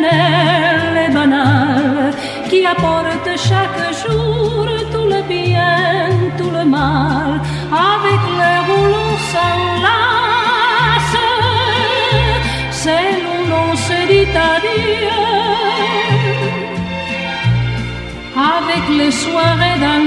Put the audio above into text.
éternelle et banale qui apporte chaque jour tout le bien, tout le mal, avec l'air où l'on s'enlace, c'est où l'on se dit adieu, avec les soirées dans